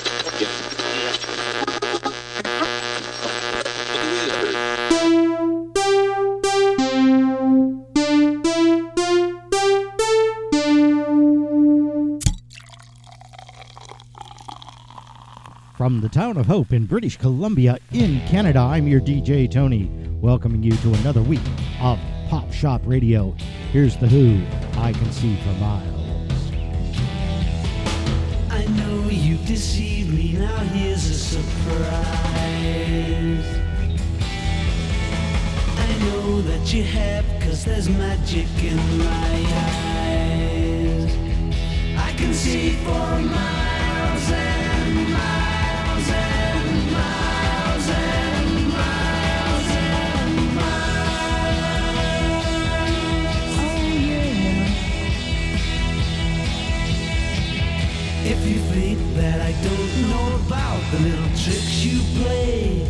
From the town of Hope in British Columbia in Canada, I'm your DJ Tony, welcoming you to another week of Pop Shop Radio. Here's The Who, I Can See for Miles. I know you've deceived me, now here's a surprise. I know that you have, 'cause there's magic in my eyes. I can see for miles and miles. If you think that I don't know about the little tricks you play,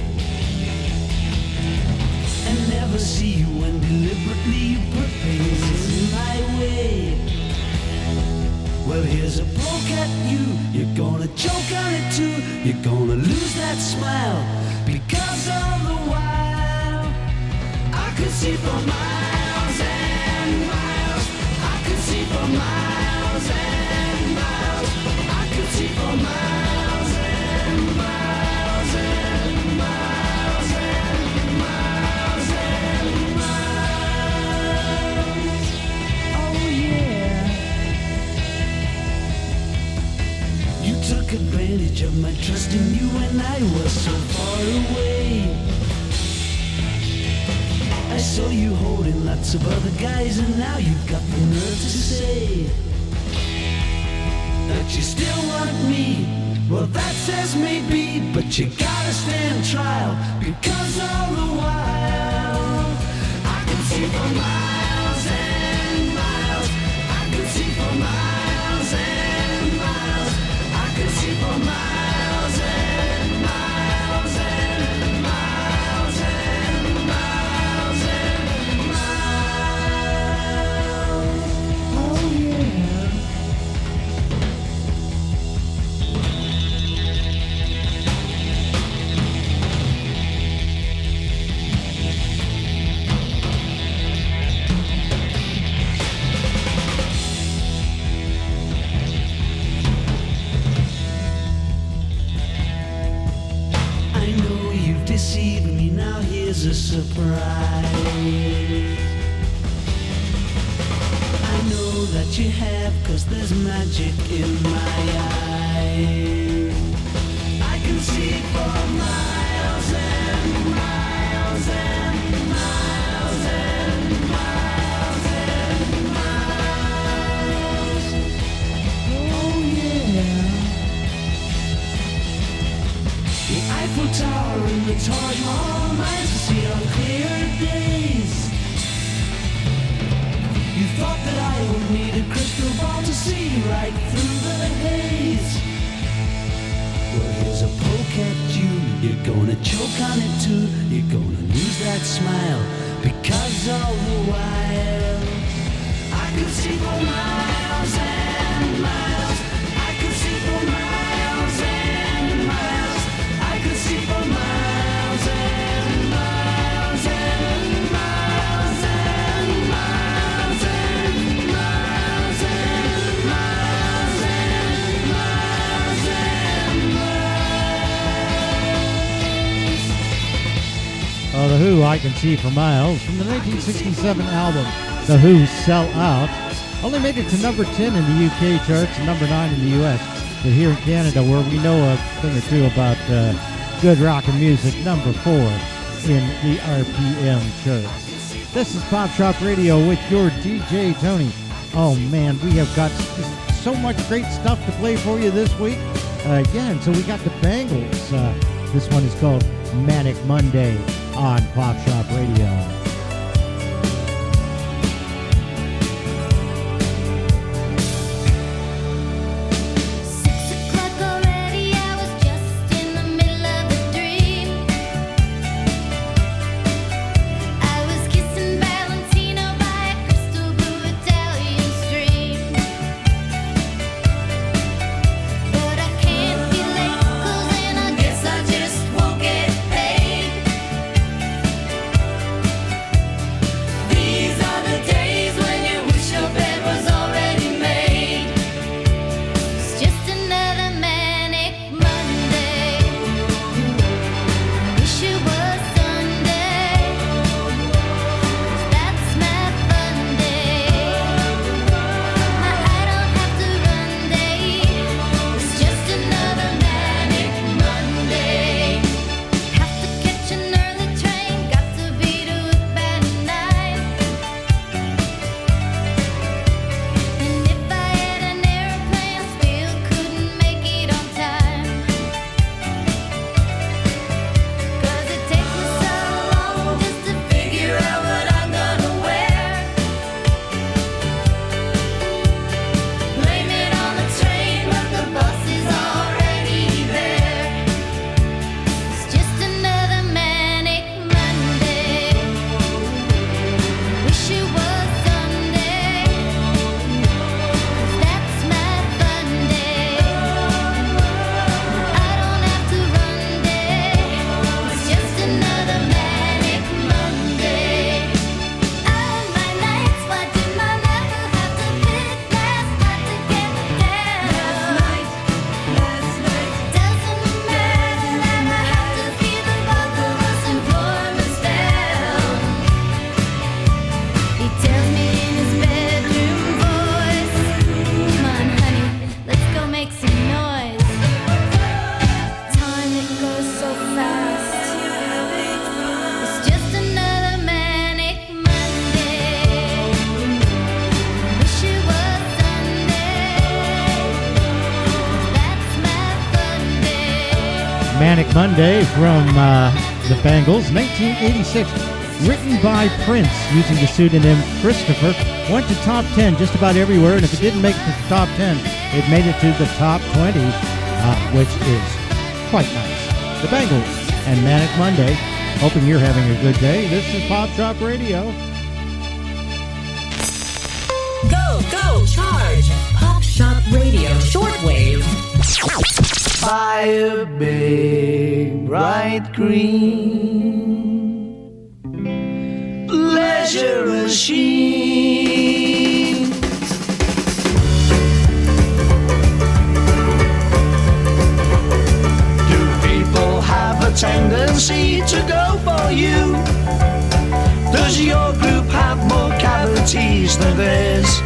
and never see you when deliberately you put things in my way, well, here's a poke at you. You're gonna choke on it too. You're gonna lose that smile, because all the while I could see for miles and miles. I could see for miles and miles. I could see for miles and miles and miles and miles and miles. Oh yeah. You took advantage of my trust in you when I was so far away. I saw you holding lots of other guys, and now you've got the nerve to say that you still want me. Well, that's as may be, but you gotta stand trial, because all the while I can see for miles and miles. I can see for miles and miles. I can see for miles and miles and miles and miles and miles. Oh yeah. Deceived me, now here's a surprise. I know that you have, 'cause there's magic in my eyes. I can see for miles and miles and miles and miles and miles. Oh yeah. The Eiffel Tower and the Taj Mahal, miles to see on clear days. You thought that I would need a crystal ball to see right through the haze. Well, here's a poke at you. You're gonna choke on it too. You're gonna lose that smile, because all the while I could see for miles and miles. I could see for miles and miles. I could see for miles and miles and miles and miles and miles and miles and miles and miles. The Who, I Can See for Miles, from the 1967 album The Who, Sell Out. Only made it to number 10 in the UK charts and number 9 in the US. But here in Canada, where we know a thing or two about good rock and music, number 4 in the RPM charts. This is Pop Shop Radio with your DJ Tony. Oh man, we have got just so much great stuff to play for you this week. Again, so we got the Bangles. This one is called Manic Monday on Pop Shop Radio. But I can't be late. Manic Monday from the Bangles, 1986. Written by Prince using the pseudonym Christopher. Went to top 10 just about everywhere, and if it didn't make it to the top 10, it made it to the top 20, which is quite nice. The Bangles and Manic Monday. Hoping you're having a good day. This is Pop Shop Radio. Go, go, charge! Pop Shop Radio shortwave. Buy a big, bright green pleasure machine. Do people have a tendency to go for you? Does your group have more cavities than theirs?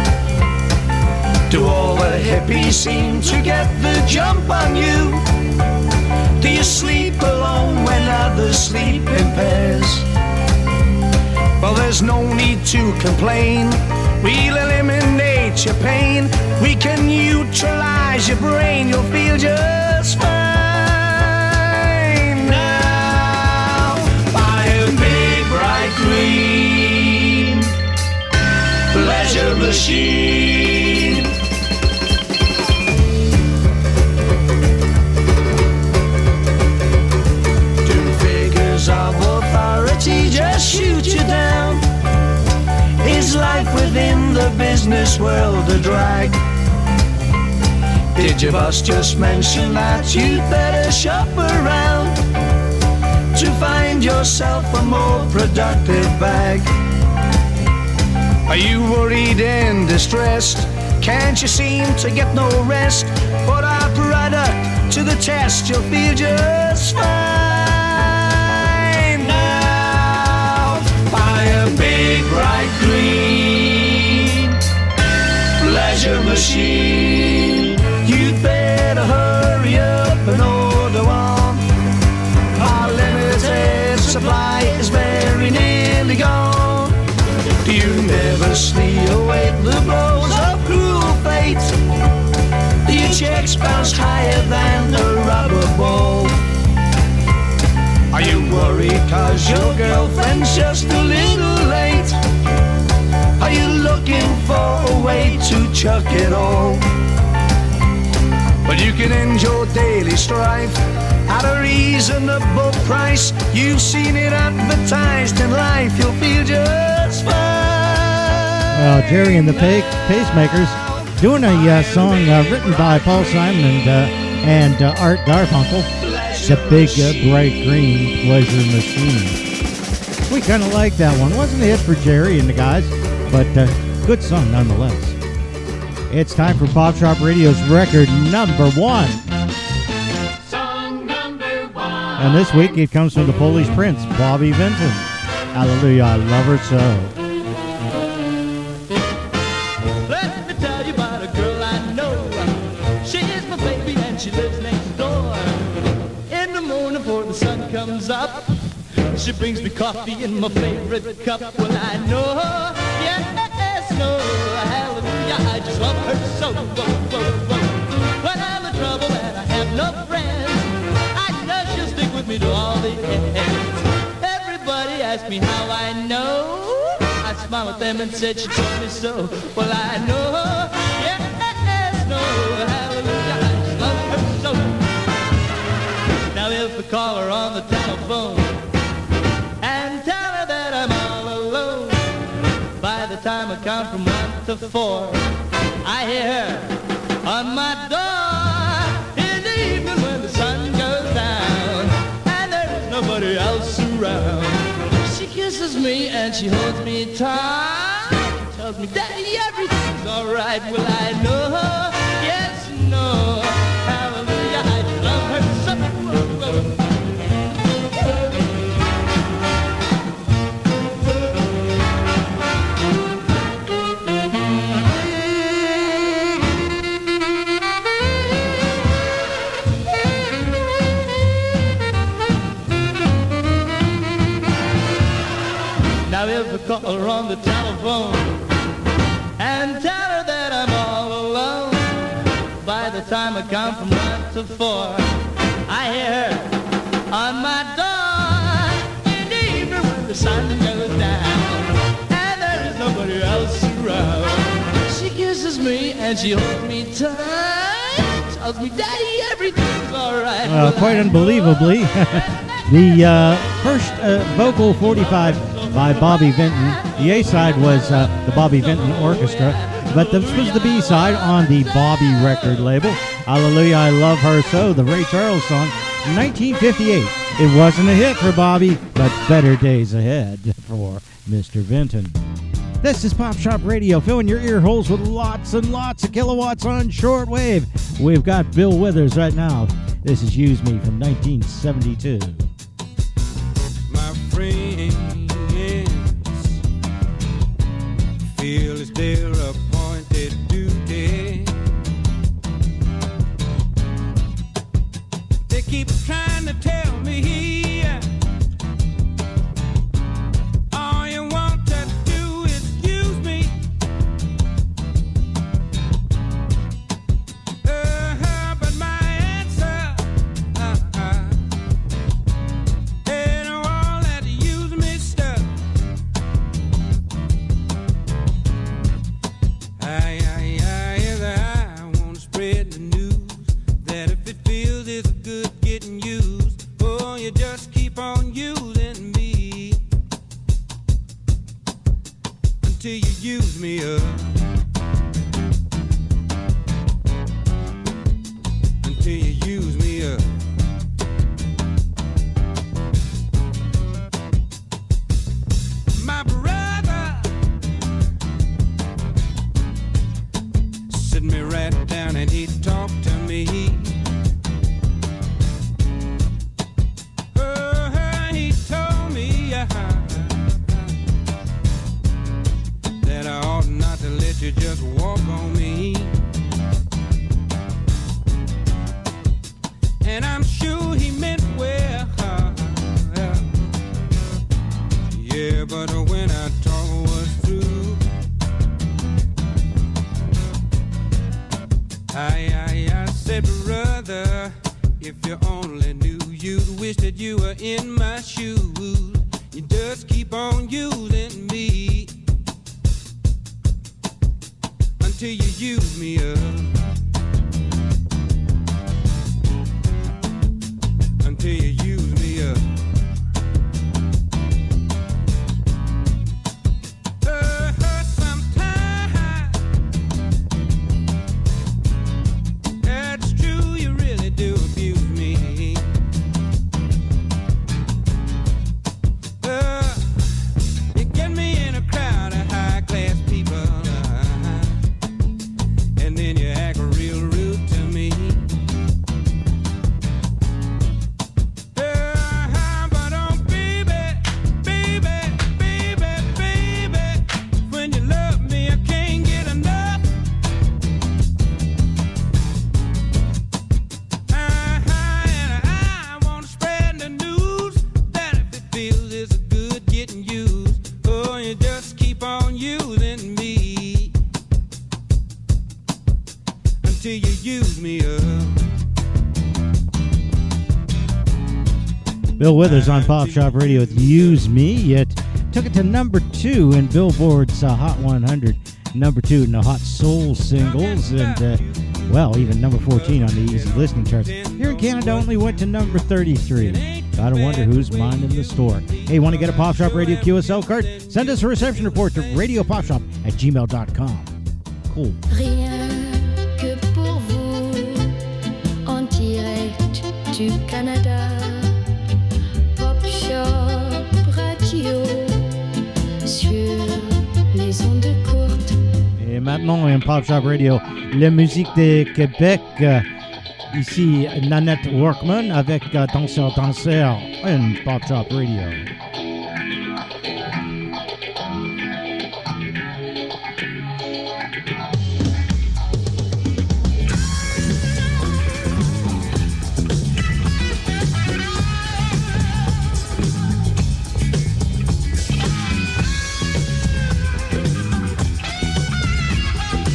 Do all the hippies seem to get the jump on you? Do you sleep alone when others sleep in pairs? Well, there's no need to complain. We'll eliminate your pain. We can neutralize your brain. You'll feel just fine. Now, buy a big bright green pleasure machine. Of authority just shoot you down. Is life within the business world a drag? Did your boss just mention that you'd better shop around to find yourself a more productive bag? Are you worried and distressed? Can't you seem to get no rest? Put our product to the test, you'll feel just fine. Buy a big bright green pleasure machine. You'd better hurry up and order one. Our limited supply is very nearly gone. Do you nervously await the blows of cruel fate? Do your checks bounce higher than a rubber ball? Are you worried cause your girlfriend's just a little late? Are you looking for a way to chuck it all? But you can end your daily strife at a reasonable price. You've seen it advertised in life, you'll feel just fine. Well, Jerry and the Pacemakers doing a song written by Paul Simon and Art Garfunkel. The Big Bright Green Pleasure Machine. We kind of like that one. Wasn't a hit for Jerry and the guys, but good song nonetheless. It's time for Pop Shop Radio's record number one. Song number one. And this week it comes from the Polish Prince, Bobby Vinton. Hallelujah, I love her so. Let me tell you about a girl I know. She is my baby and she lives next door. In the morning before the sun comes up, she brings me coffee in my favorite cup. Well, I know her, yes, no, hallelujah, I just love her so. Whoa, whoa, whoa. When I'm in trouble and I have no friends, I know she'll stick with me to all the end. Everybody asks me how I know. I smile at them and said she told me so. Well, I know her, yes, no, hallelujah, I just love her so. Now if I call her on the telephone and tell her that I'm all alone, by the time I count from 1 to 4, I hear her on my door. In the evening when the sun goes down and there's nobody else around, she kisses me and she holds me tight, tells me, Daddy, everything's alright. Well, I know her, yes, no, hallelujah, I love her so. Now if I call her on the telephone and tell her that I'm all alone, by the time I count from 1 to 4, I hear her on my door in the evening when the sun goes down and there is nobody else around. She kisses me and she holds me tight, tells me, Daddy, everything's alright. Well, quite unbelievably, the first vocal 45 by Bobby Vinton. The A-side was the Bobby Vinton Orchestra, but this was the B-side on the Bobby record label. Hallelujah, I Love Her So, the Ray Charles song, 1958. It wasn't a hit for Bobby, but better days ahead for Mr. Vinton. This is Pop Shop Radio, filling your ear holes with lots and lots of kilowatts on shortwave. We've got Bill Withers right now. This is Use Me from 1972. My friends feel it's their appointed duty. They keep trying to tell me all you want to do is use me. But my answer ain't all that use me stuff. I want to spread the news that if it feels it's good getting used, oh, you just keep on using me until you use me up. Until you use me up. My brother sit me right down and he talked to me. He told me that I ought not to let you just walk on me. And I'm sure he meant well. Yeah, but when our talk was through, I said, brother, if you only knew, you'd wish that you were in my shoes. You just keep on using me until you use me up. Until you use me up. Sometimes that's true, you really do abuse me. You get me in a crowd of high-class people, and then you act real rude to me. But oh, baby, baby, baby, baby, when you love me, I can't get enough. And I want to spread the news that if it feels it's good getting used, oh, you just keep on using me until you use me up. Bill Withers on Pop Shop Radio with Use Me. It took it to number 2 in Billboard's Hot 100, number 2 in the Hot Soul Singles, and, well, even number 14 on the Easy Listening charts. Here in Canada, only went to number 33. Gotta wonder who's minding the store. Hey, want to get a Pop Shop Radio QSL card? Send us a reception report to radiopopshop@gmail.com. Cool. Rien que pour vous, en direct du Canada. Pop Shop Radio sur les ondes courtes. Et maintenant, en Pop Shop Radio, la musique de Québec. Ici, Nanette Workman avec Danseur Danseur en Pop Shop Radio.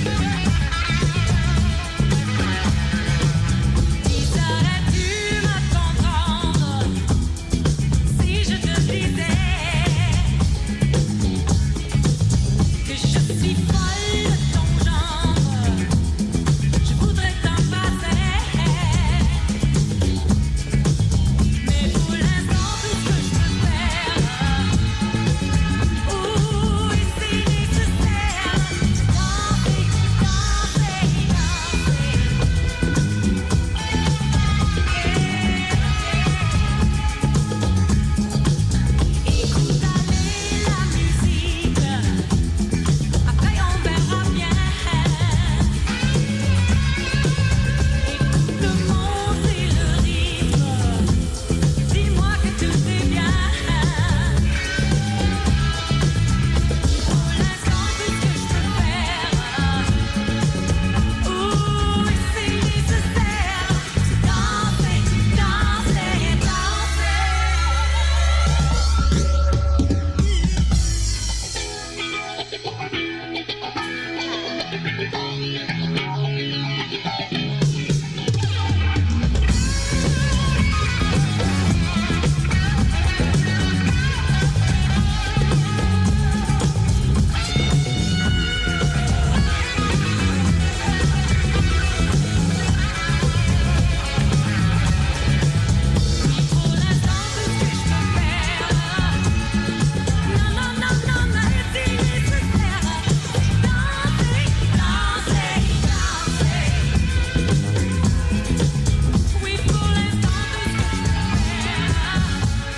Tu m'attends.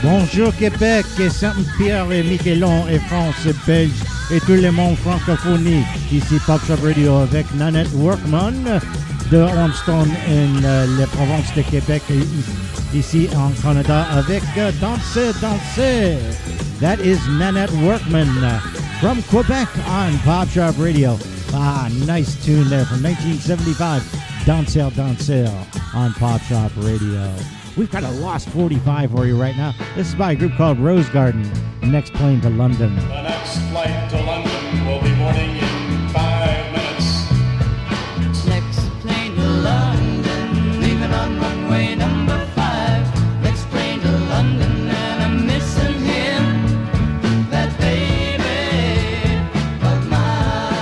Bonjour Québec, et Saint-Pierre et Miquelon et France et Belge et tout le monde francophonie. Ici Pop Shop Radio avec Nanette Workman de Ormston en les provinces de Québec et ici en Canada avec Danser, Danser. That is Nanette Workman from Quebec on Pop Shop Radio. Ah, nice tune there from 1975. Danser, Danser on Pop Shop Radio. We've got a Lost 45 for you right now. This is by a group called Rose Garden. Next plane to London. The next flight to London will be boarding in 5 minutes. Next plane to London, leaving on runway number 5. Next plane to London, and I'm missing him, that baby of mine.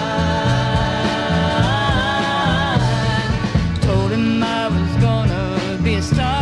Told him I was gonna be a star.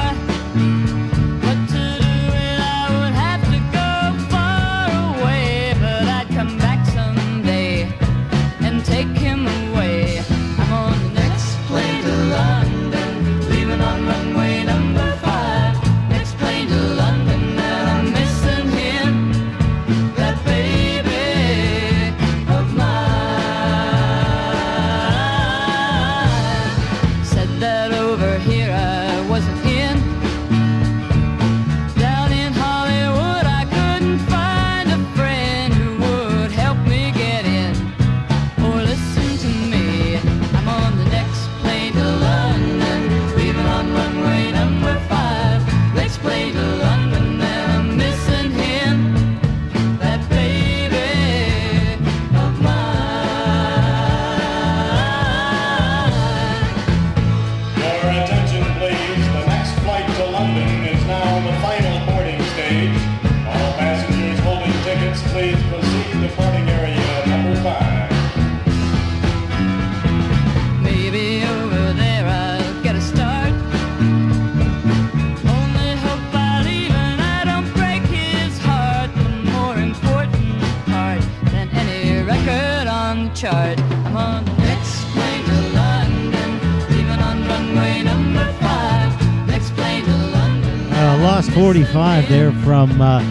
Chart. I'm on the next plane to London, leaving on runway number 5. Next plane to London. Lost 45 there from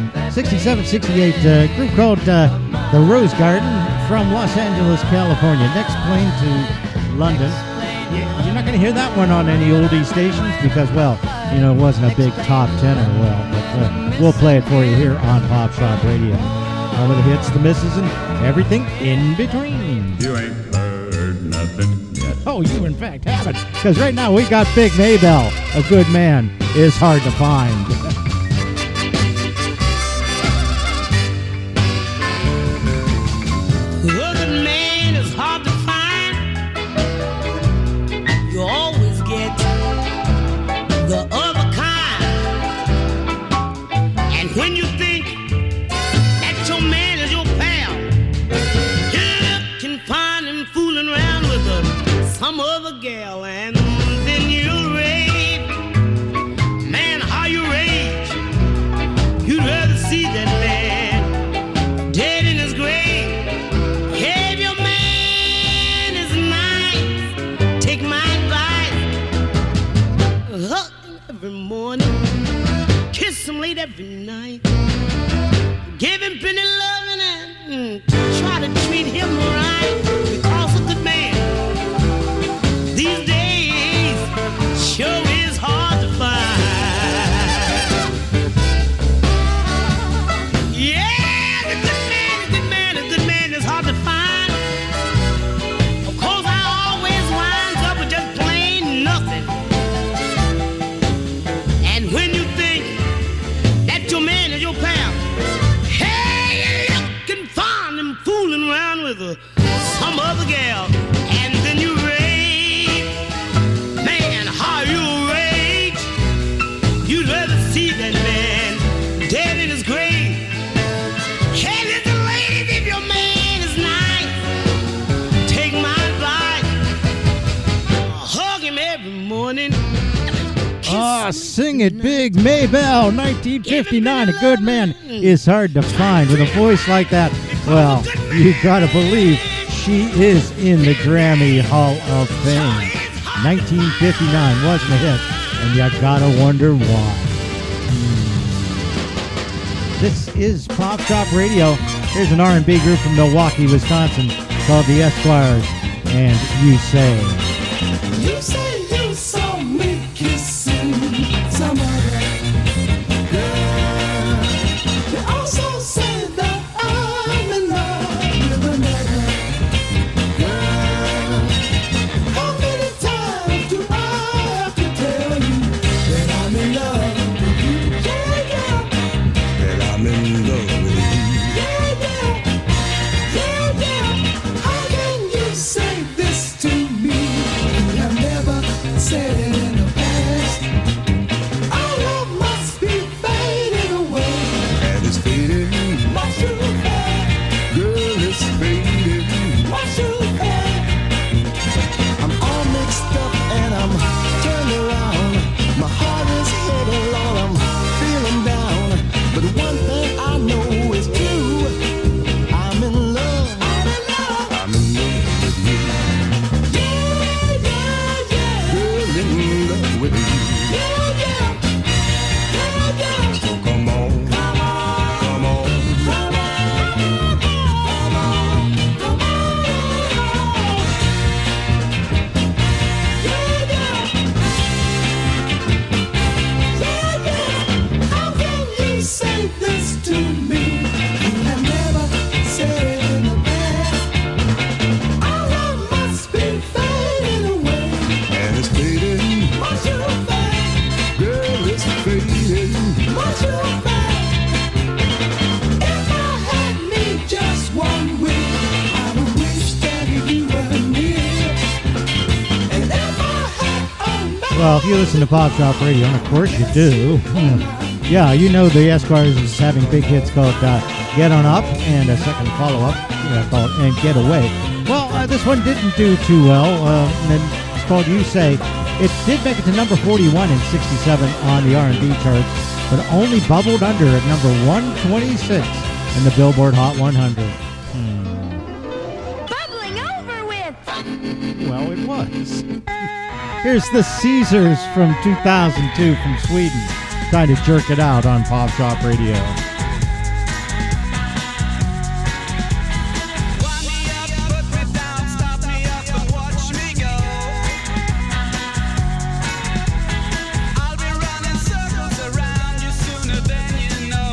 67, 68. Group called The Rose Garden from Los Angeles, California. Next plane to London. You're not going to hear that one on any oldie stations because, well, you know, it wasn't a big top tenor. But we'll play it for you here on Pop Shop Radio. All of the hits, the misses, and everything in between. You ain't heard nothing yet. Oh, you in fact haven't. Because right now we got Big Maybelle. A good man is hard to find. A good man is hard to find. You always get the other kind. And when you think your man is your pal, you can find him fooling around with some other gal, and then you rage. Man, how you rage. You'd rather see that man dead in his grave. Hey, if your man is nice, take my advice. Hug him every morning, kiss him late every night. Give him plenty loving and try to treat him right, because a good man these days sure is hard to find. Yeah, a good man is hard to find. Of course, I always winds up with just plain nothing. And when you think that your man is your pal, fooling around with some other gal, and then you rage. Man, how you rage. You'd rather see that man dead in his grave. Hey, little ladies, if your man is nice, take my advice. Hug him every morning. Ah, sing it big, Maybelle, 1959. A good man is hard to find with a voice like that. Well, you gotta believe she is in the Grammy Hall of Fame. 1959 wasn't a hit, and you gotta wonder why. This is Pop Shop Radio. Here's an R&B group from Milwaukee, Wisconsin called the Esquires, and You Say. You say you saw me kissing some other girl. You also say that I'm in love with another girl. How many times do I have to tell you that I'm in love with you? Yeah, yeah. That I'm in love with you. Yeah, yeah. Yeah, yeah. How can you say this to me? You have never said it in the past. Our love must be fading away. And it's fading. Much too fast. Girl, it's fading. Much too fast. I'm all mixed up and I'm turned around. My heart is headed, Lord, I'm feeling down. But one thing I know is true. I'm in love. I'm in love. I'm in love with you. Yeah, yeah, yeah. Girl, in love with you. Yeah, yeah. Yeah, yeah. So come on. Come on. Come on. Come on. Come on. Come on. Yeah, yeah. Yeah, yeah. How can you say this to me? You have never said it in the past. Our love must be fading away. And it's fading. Much too fast. Girl, it's fading. Much too fast. If I had me just 1 week, I would wish that you were near. And if I had a Well, if you listen to Pop Shop Radio, and of course you do, yeah, you know the Esquires is having big hits called Get On Up, and a second follow-up called And Get Away. Well, this one didn't do too well, and then it's called You Say. It did make it to number 41 in 67 on the R&B charts, but only bubbled under at number 126 in the Billboard Hot 100. Bubbling over with. Well, it was. Here's the Caesars from 2002 from Sweden. Trying to jerk it out on Pop Shop Radio. Wind me up, put me down, stop me up and watch me go. I'll be running circles around you sooner than you know.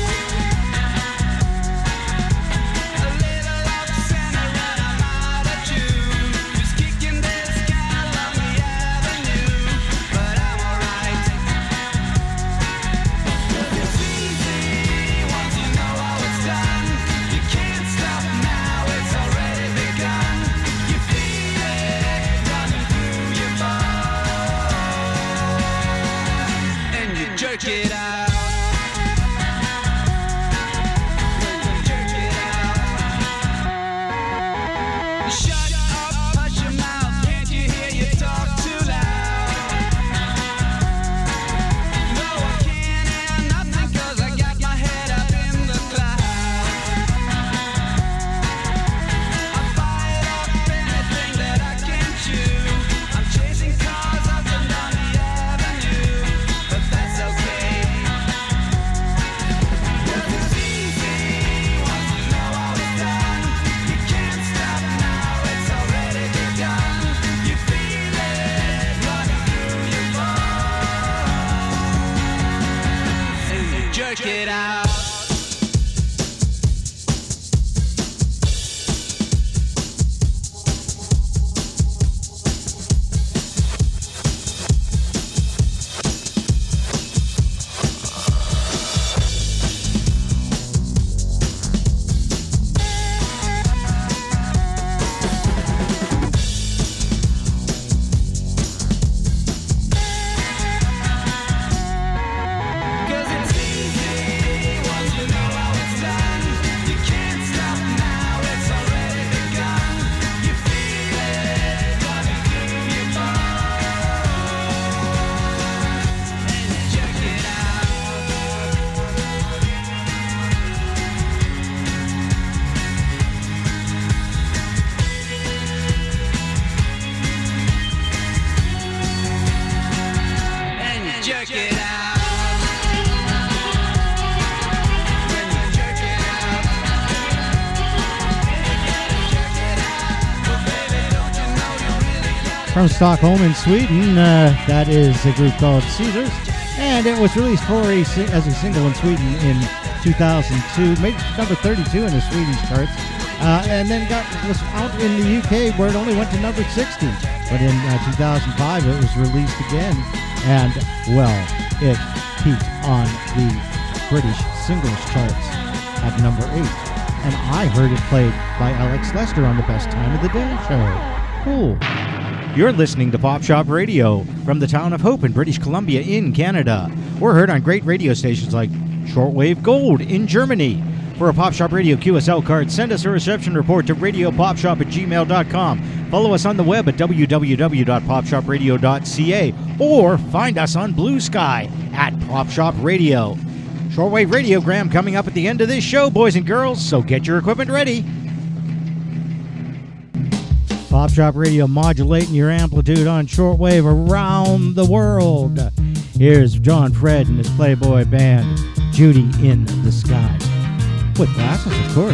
A little love center and I'm out at you. Just kicking this can along the avenue, but I'm alright. It's easy once you know how it's done. You can't stop now, it's already begun. You feel it running through your bones, and you jerk it out. Jerk it out. Shut up, hush your mouth. Can't you hear you talk too loud? No, I can't hear nothing 'cause I got my head up in the clouds. I fired up anything that I can chew. I'm chasing cars up and down the avenue, but that's okay. 'Cause it's easy once you know how it's done. You can't stop now, it's already begun. You feel it running through your bones, and you jerk it out. Check it out. from Stockholm in Sweden. That is a group called Caesars, and it was released as a single in Sweden in 2002, made it number 32 in the Swedish charts, and then was out in the UK where it only went to number 60. But in 2005, it was released again, and well, it peaked on the British singles charts at number 8. And I heard it played by Alex Lester on the Best Time of the Day show. Cool. You're listening to Pop Shop Radio from the town of Hope in British Columbia in Canada. We're heard on great radio stations like Shortwave Gold in Germany. For a Pop Shop Radio QSL card, send us a reception report to radiopopshop@gmail.com. Follow us on the web at www.popshopradio.ca or find us on Blue Sky at Pop Shop Radio. Shortwave Radiogram coming up at the end of this show, boys and girls, so get your equipment ready. Pop Shop Radio modulating your amplitude on shortwave around the world. Here's John Fred and his Playboy band, Judy in the Sky. With glasses, of course.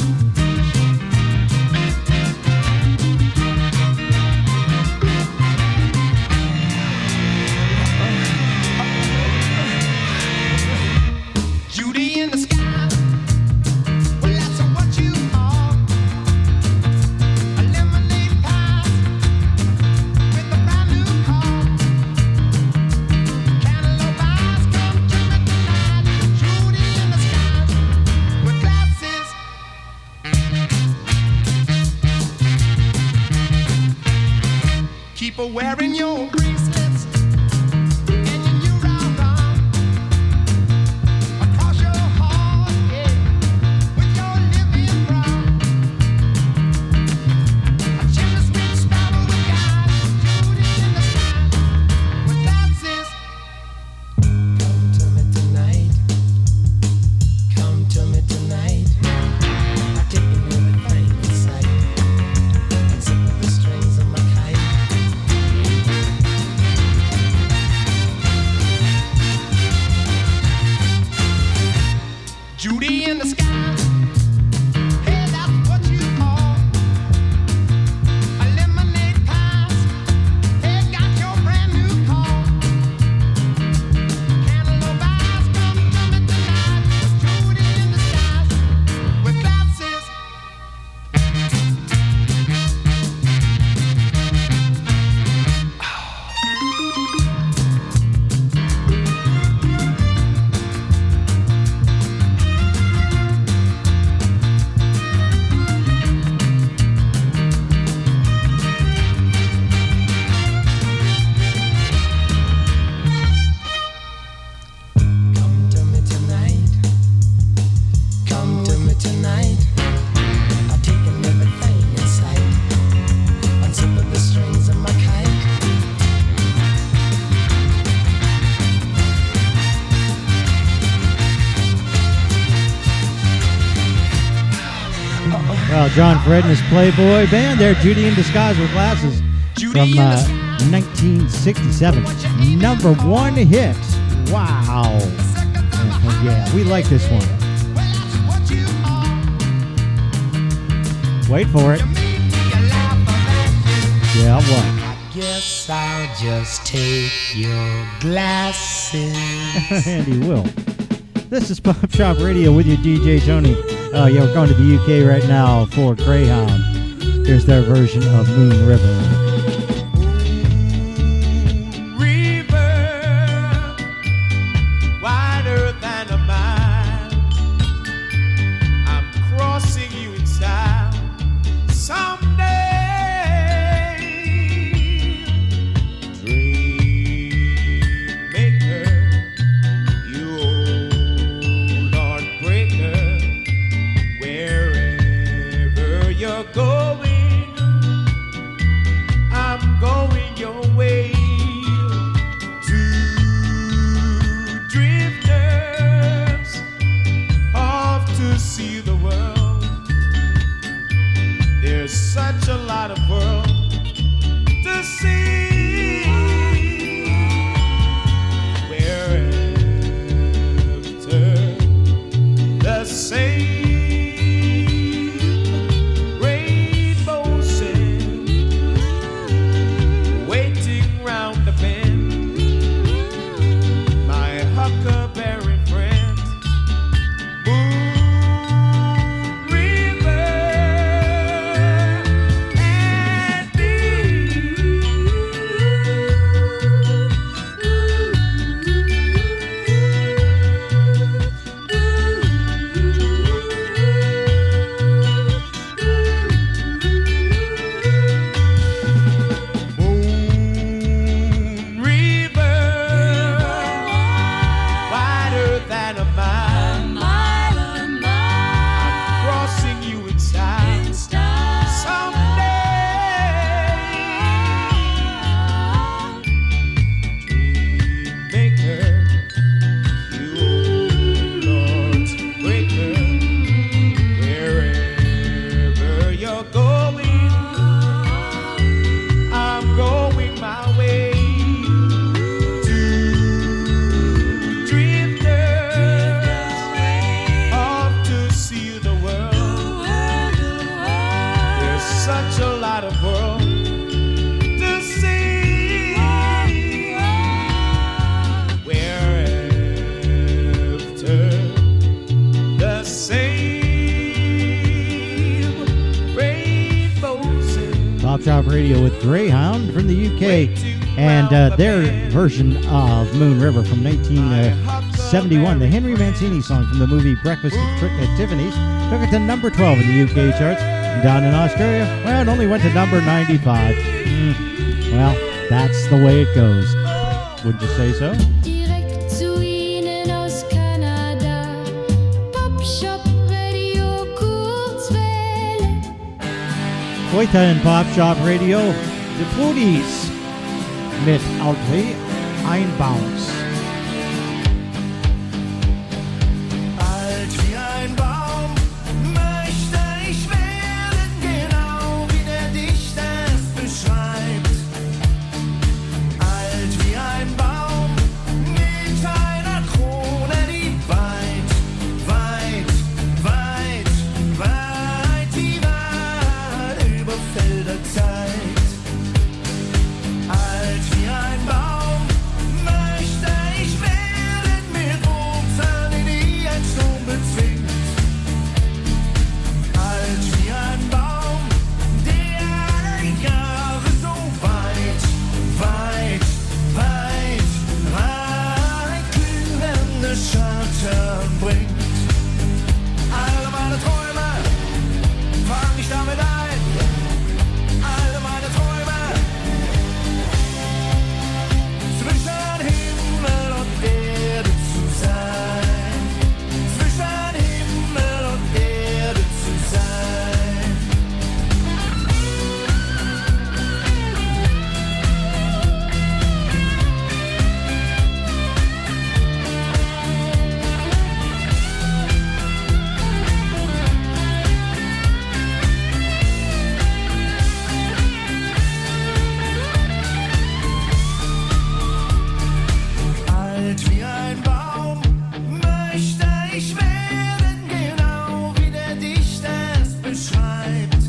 Wearing your bracelets and your new round across your heart, yeah, with your living brown. A chimney sweet sparrow with eyes, Judy in the sky, with glasses. Come to me tonight, come to me tonight. I'm taking everything in sight, and zipping the strings of my kite. Judy in the sky, hey, that's what you call a lemonade pass. Hey, got your brand new car. Cantaloupe eyes, come to me tonight. Judy in the sky with glasses. John Fred and his Playboy band there, Judy in Disguise with Glasses, from 1967. Number 1 hit. Wow. Yeah, we like this one. Wait for it. Yeah, what? I guess I'll just take your glasses. And he will. This is Pop Shop Radio with your DJ Tony. Yeah, we're going to the UK right now for Greyhound. Here's their version of Moon River. Radio with Greyhound from the UK and their version of Moon River from 1971. The Henry Mancini song from the movie Breakfast at Tiffany's took it to number 12 in the UK charts. And down in Australia, well, it only went to number 95. Well, that's the way it goes. Wouldn't you say so? Direkt zu Ihnen aus Kanada, Pop Shop Radio Kurzwelle. Heute in Pop Shop Radio, The Foodies mit Audrey Einbaums. Alt wie ein Baum möchte ich werden, genau wie der Dichter es beschreibt. Alt wie ein Baum mit einer Krone, die weit, weit, weit, weit die Wahl über Felder zeigt. Alt wie ein Baum möchte ich werden, mit Wurzeln, die ein Sturm bezwingt. Alt wie ein Baum, der alle Jahre so weit, weit, weit, weit glühende Schatten bringt. Alle meine Träume fang ich damit ein. Alle meine Träume zwischen Himmel und Erde zu sein. Zwischen Himmel und Erde zu sein. Alt wie ein Baum möchte ich werden, genau wie der Dichter es beschreibt.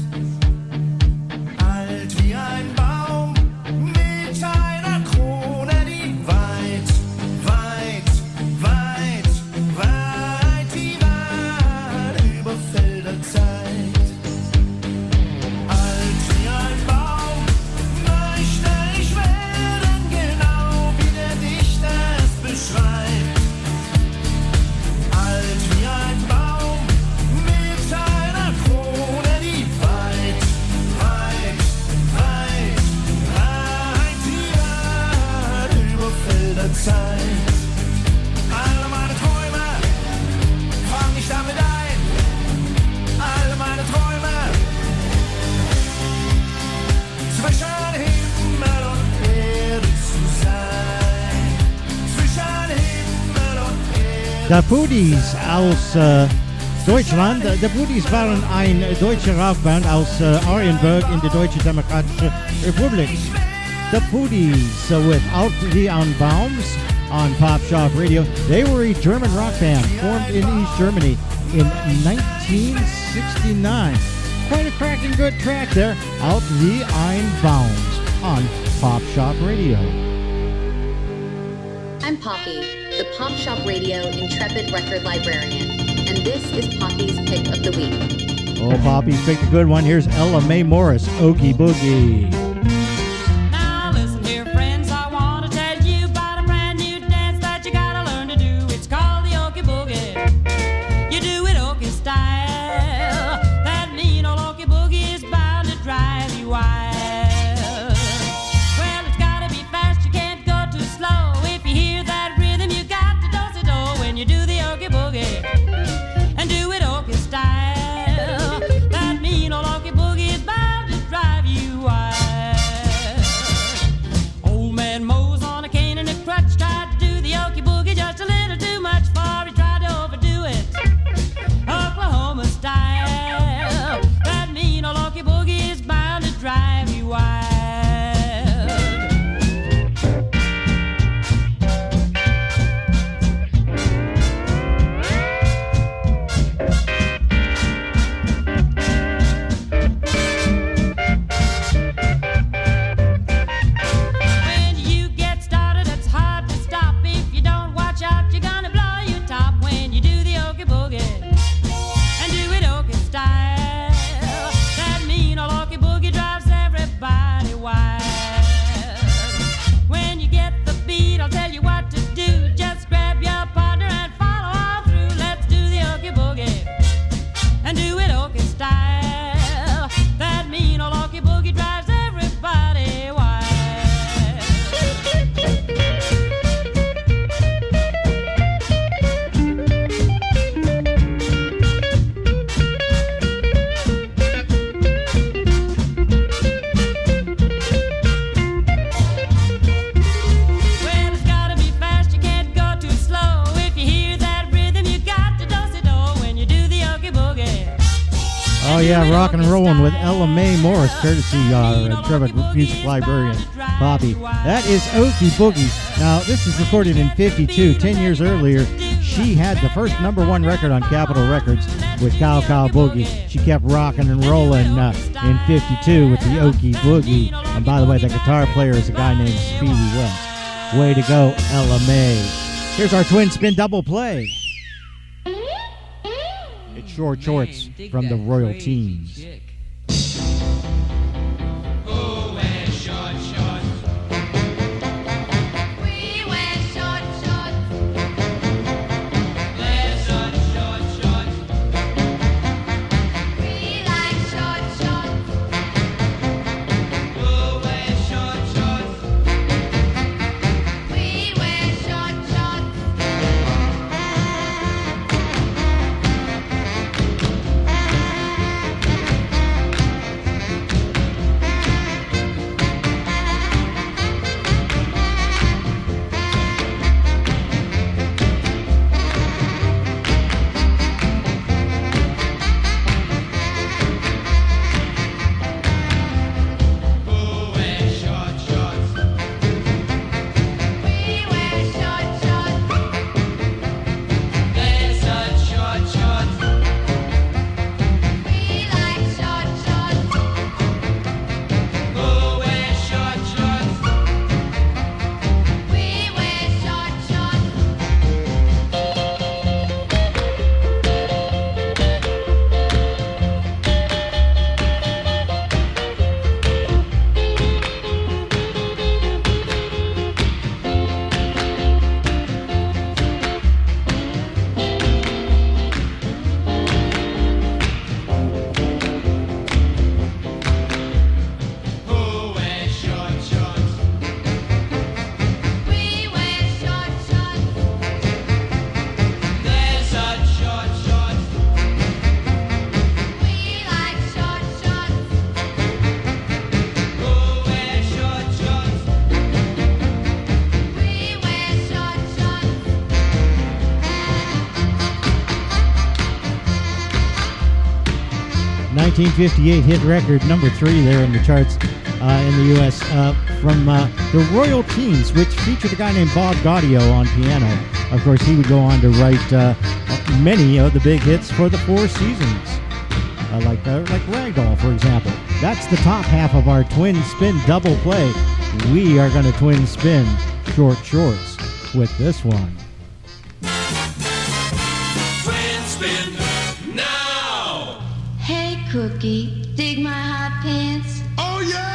Alt wie ein Baum mit einer Krone, die weit, weit, weit, weit die Wahl über Felder zeigt. Alt wie ein Baum möchte ich werden, genau wie der Dichter es beschreibt. Alt wie ein Baum mit einer Krone, die weit, weit, weit, weit die Wahl über Felder zeigt. Alle meine Träume fang ich damit ein. Alle meine Träume zwischen Himmel und Erde zu sein. Zwischen Himmel und Erde. The Foodies aus Deutschland. The Foodies waren ein deutscher Rockband aus Arienburg in der Deutschen Demokratischen Republik. The Foodies with Audrey Einbaums on Pop Shop Radio. They were a German rock band formed in East Germany in 1969. Quite a cracking good track there. Audrey Einbaums on Pop Shop Radio. I'm Poppy, the Pop Shop Radio Intrepid Record Librarian, and this is Poppy's Pick of the Week. Oh, Poppy's picked a good one. Here's Ella Mae Morris, Okie Boogie. Now listen here, friends, I want to tell you about a brand new dance that you gotta learn to do. It's called the Okie Boogie. You do it Okie style. That mean old Okie Boogie is bound to drive you wild. Well, it's gotta be fast, you can't go too slow. If you hear that rhythm, you got to do-si-do when you do the Okie Boogie. And do it Okie style. That mean old Okie Boogie is bound to drive you wild. Oh yeah, rockin' and rollin' with Ella Mae Morris, courtesy Intrepid Music Librarian Poppy. That is Okie Boogie. Now this is recorded in '52, 10 years earlier. She had the first #1 record on Capitol Records with Cow Cow Boogie. She kept rockin' and rollin' in '52 with the Okie Boogie. And by the way, the guitar player is a guy named Speedy West. Way to go, Ella Mae. Here's our twin spin double play. It's Short Shorts from the Royal Teens. '58 hit record, #3 there in the charts in the U.S. From the Royal Teens, which featured a guy named Bob Gaudio on piano. Of course, he would go on to write many of the big hits for the Four Seasons, like Ragdoll, for example. That's the top half of our twin spin double play. We are going to twin spin Short Shorts with this one. Twin spin now! Hey, Cookie, dig my hot pants. Oh, yeah!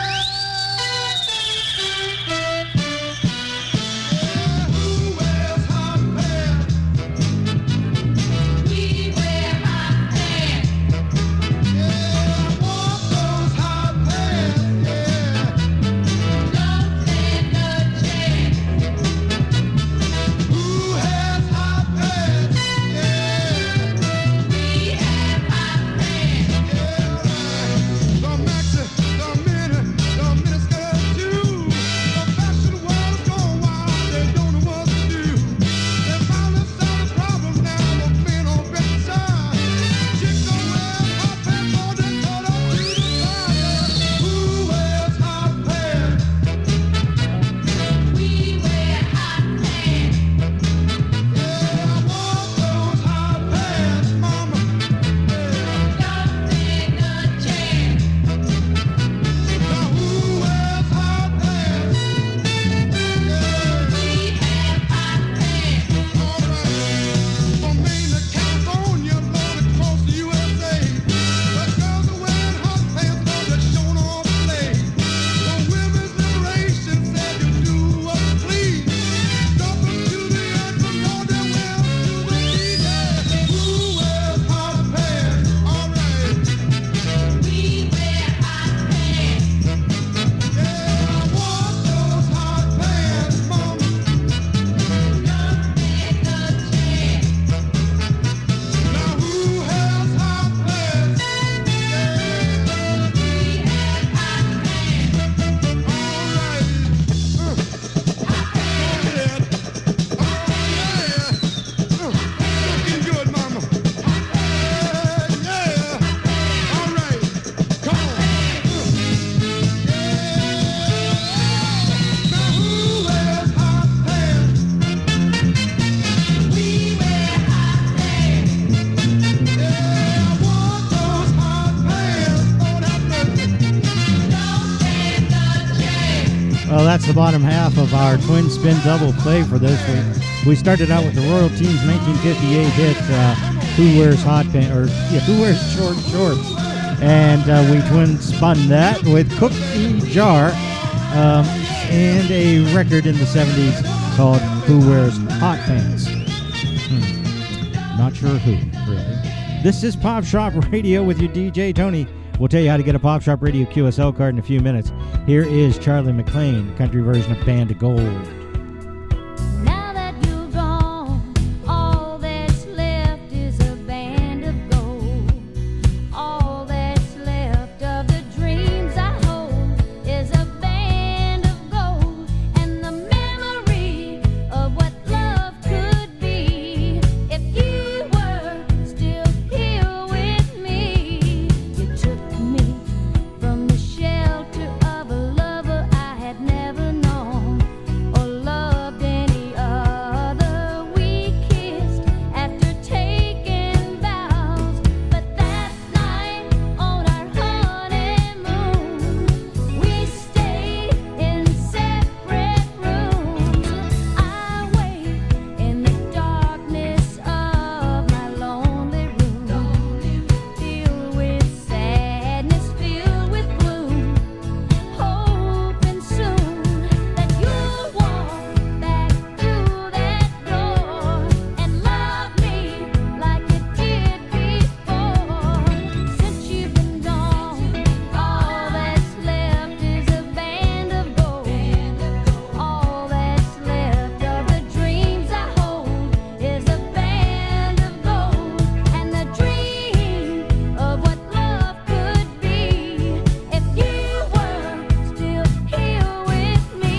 Lord That's the bottom half of our twin spin double play for this week. We started out with the Royal Teens 1958 hit, Who Wears Hot Pants, or Who Wears Short Shorts? And we twin spun that with Cookie Jar and a record in the 70s called Who Wears Hot Pants. Not sure who, really. This is Pop Shop Radio with your DJ Tony. We'll tell you how to get a Pop Shop Radio QSL card in a few minutes. Here is Charlie McClain, country version of Band of Gold. Now that you're gone, all that's left is a band of gold. All that's left of the dreams I hold is a band of gold. And the memory of what love could be if you were still here with me. You took me from the shelter of a lover I had never known or loved any other. We kissed after taking vows, but that night on our honeymoon, we stayed in separate rooms. I wait in the darkness of my lonely room, filled with sadness, filled with gloom, hoping soon that you'll walk back through that door and love me like you did before. Since you've been gone, all that's left is a band of gold. All that's left of the dreams I hold is a band of gold. And the dream of what love could be if you were still here with me.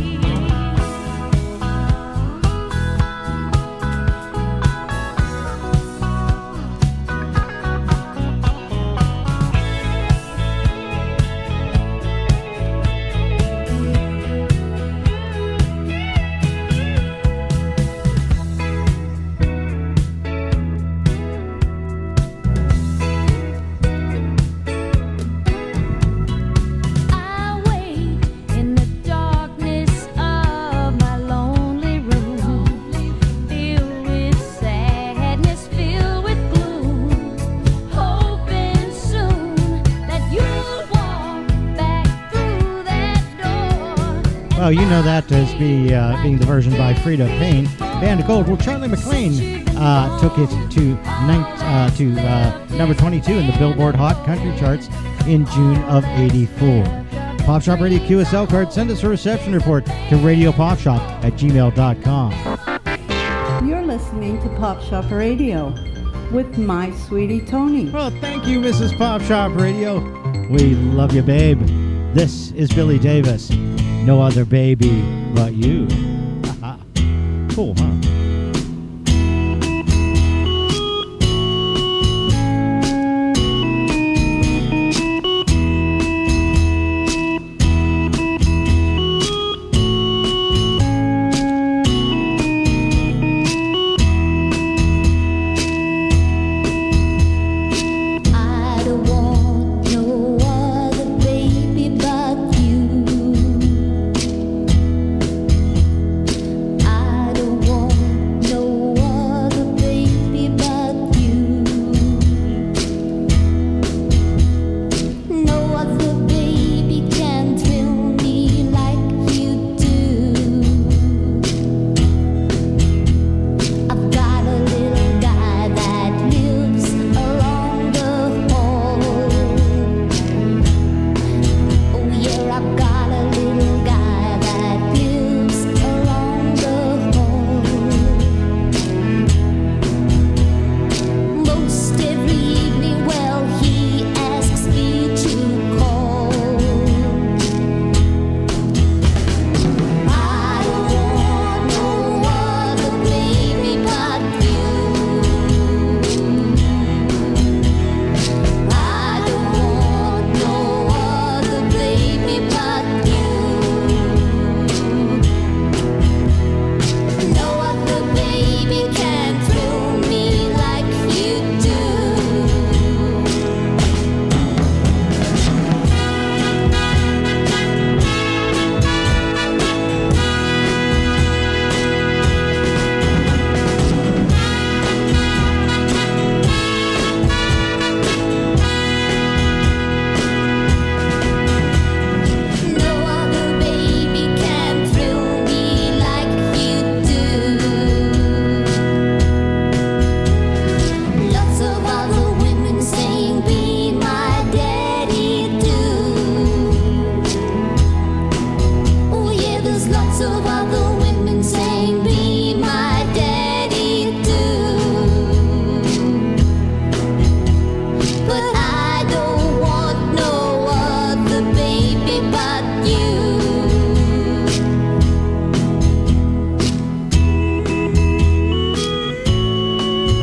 I wait in the darkness of my lonely room, filled with sadness, filled with gloom, hoping soon that you'll walk back through that door. Well, you know that as being the version by Frida Payne, Band of Gold. Well, Charlie McClain took it to number 22 in the Billboard Hot Country charts in June of '84. Pop Shop Radio QSL card. Send us a reception report to radiopopshop@gmail.com. You're listening to Pop Shop Radio with my sweetie Tony. Well, thank you, Mrs. Pop Shop Radio. We love you, babe. This is Billy Davis. No other baby but you. Haha. Cool, huh? I don't want no other baby but you. I don't want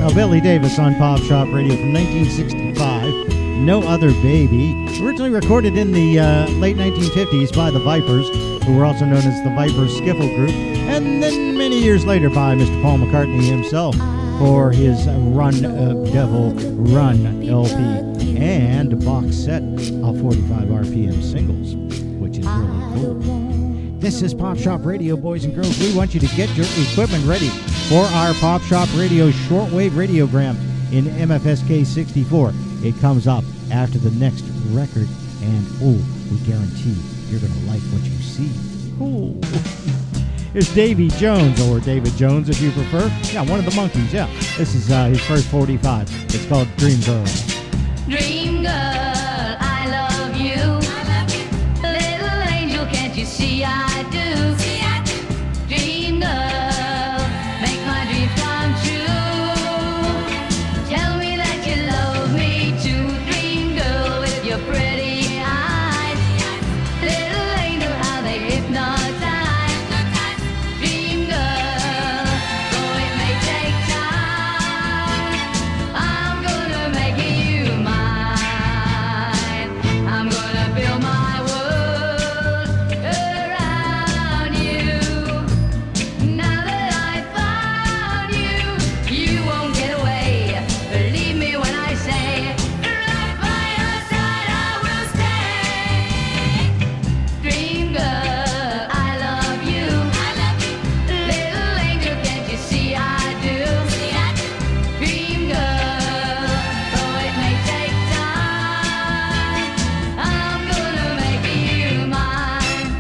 Billy Davis on Pop Shop Radio from 1965. No Other Baby. Originally recorded in the late 1950s by the Vipers, who were also known as the Vipers Skiffle Group, and then many years later by Mr. Paul McCartney himself for his Run Devil Run LP and a box set of 45 RPM singles, which is really cool. This is Pop Shop Radio, boys and girls. We want you to get your equipment ready for our Pop Shop Radio shortwave radiogram in MFSK 64. It comes up after the next record, and we guarantee you're going to like what you see. Cool. Here's Davy Jones, or David Jones if you prefer. Yeah, one of the Monkees, yeah. This is his first 45. It's called Dream Girl. Dream girl, I love you. Little angel, can't you see I do? Dream girl, make my dreams come true. Tell me that you love me too. Dream girl with your pretty eyes. Little angel, how they hypnotize. Dream girl, though it may take time, I'm gonna make you mine. I'm gonna build my world around you. Now that I found you, you won't get away. Believe me when I say, right by your side I will stay. Dream girl, I love you. Little angel, can't you see I do? Dream girl, though it may take time, I'm gonna make you mine.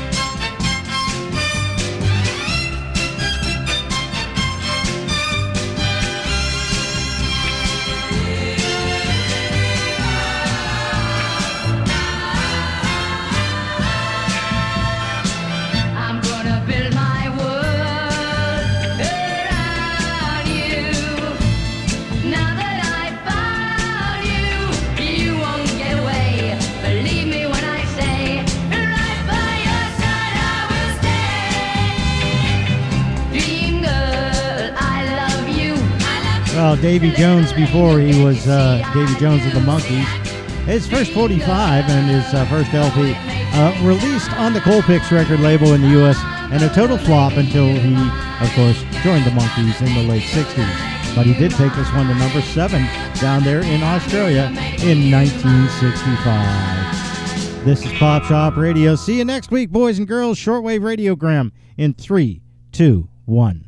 I'm gonna build my world around you. Now that I found you, you won't get away. Believe me when I say, right by your side I will stay. Dream girl, I love you. Well, Davy Jones before he was Davy Jones of the Monkees. His first 45 and his first LP released on the Colpix record label in the U.S. and a total flop until he, of course, joined the Monkees in the late 60s. But he did take this one to number 7 down there in Australia in 1965. This is Pop Shop Radio. See you next week, boys and girls. Shortwave radiogram in 3, 2, 1.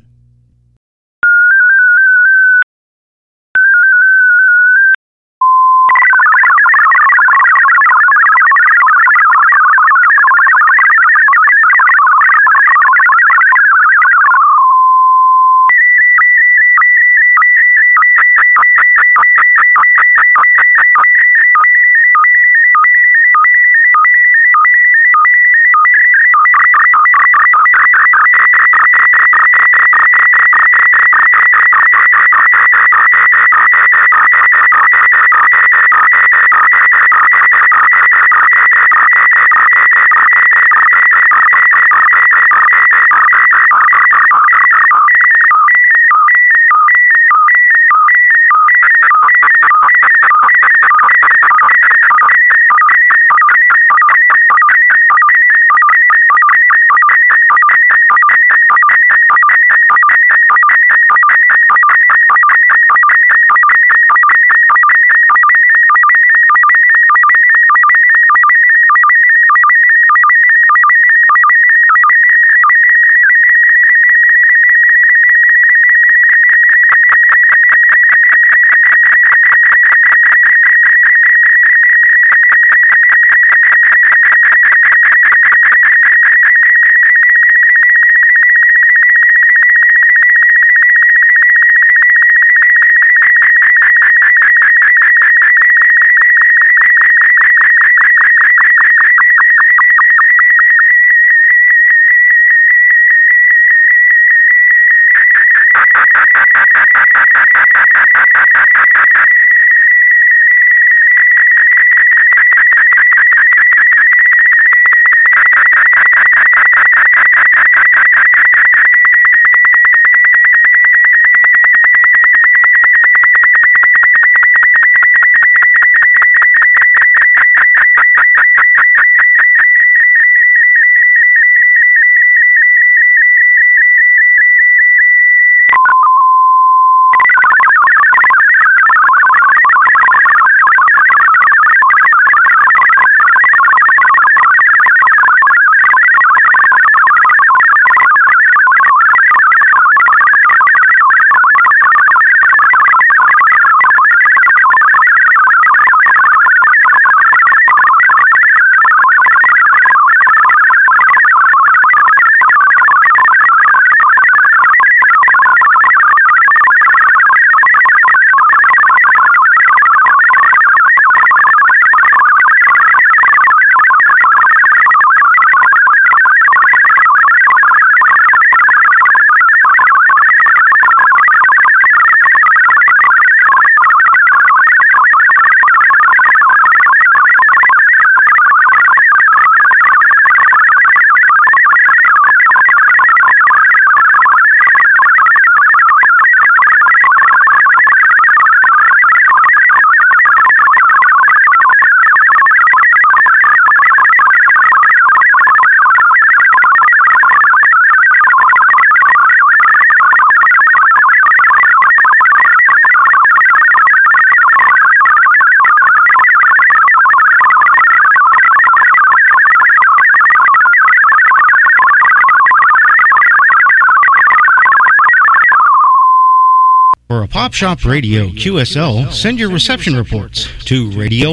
For a Pop Shop Radio QSL, send your reception reports to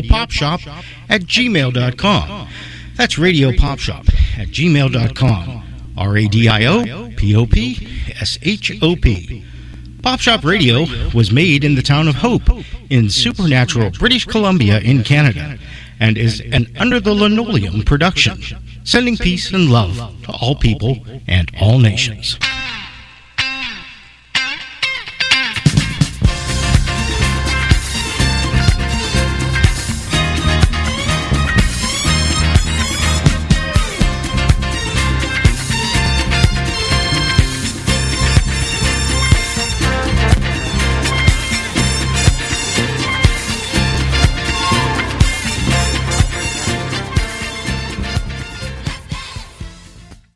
radiopopshop@gmail.com. That's radiopopshop@gmail.com. RADIOPOPSHOP. Pop Shop Radio was made in the town of Hope in supernatural British Columbia in Canada and is an Under the Linoleum production, sending peace and love to all people and all nations.